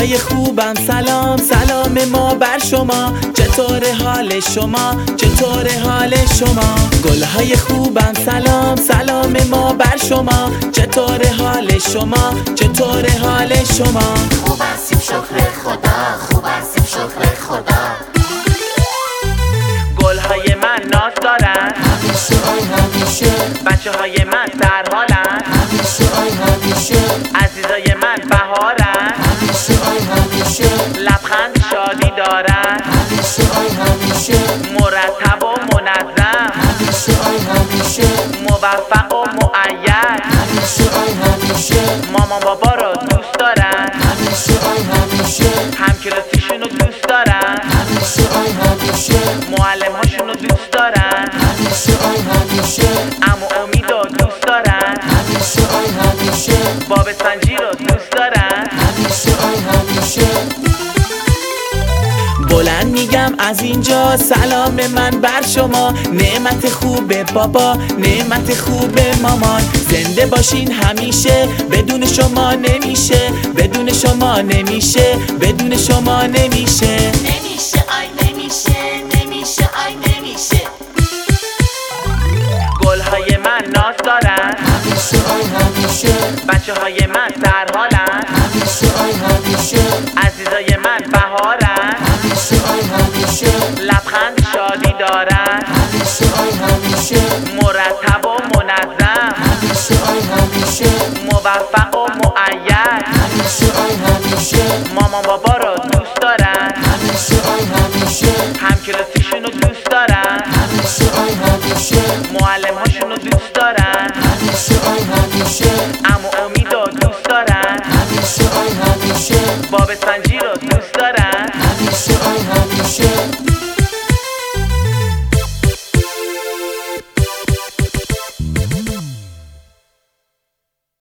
گلهای خوبم سلام سلام ما بر شما، چطور حال شما چطور حال شما؟ گلهای خوبم سلام سلام ما بر شما، چطور حال شما چطور حال شما؟ خوب هستیم شکر خدا، خوب هستیم شکر خدا. گلهای من ناز دارن همیشه آی همیشه، بچه های من در حالن همیشه آی همیشه، عزیزای من بهارن همیشه آی همیشه، لبخند شادی دارن همیشه آی همیشه، مرتب و منظم همیشه آی همیشه، موفق و معید همیشه آی همیشه، مامان بابا رو دوست دارن همیشه آی همیشه، همکلاسیشون رو دوست دارن همیشه آی همیشه، معلم هاشون رو دوست دارن همیشه آی همیشه، عمو امید رو دوست دارن همیشه آی همیشه، باب سنجی رو دوست دارن همیشه آی همیشه. بلند میگم از اینجا سلام من بر شما، نعمت خوب بابا نعمت خوب مامان، زنده باشین همیشه بدون شما نمیشه بدون شما نمیشه بدون شما نمیشه نمیشه آی نمیشه، نمیشه آی نمیشه. گلهای من ناز دارن همیشه آی همیشه، بچه های من در حالن همیشه آی همیشه، عزیزای من بهارن همیشه آی همیشه، لبخند شادی دارن همیشه آی همیشه، مرتب و منظم همیشه آی همیشه، موفق و معید همیشه آی همیشه، مامان بابا رو دوست دارن همیشه آی همیشه، همکلاسیشون رو دوست دارن همیشه آی همیشه، معلم هاشون رو دوست دارن همیشه آی همیشه، عمو امید رو دوست دارن همیشه آی همیشه، باب سنجی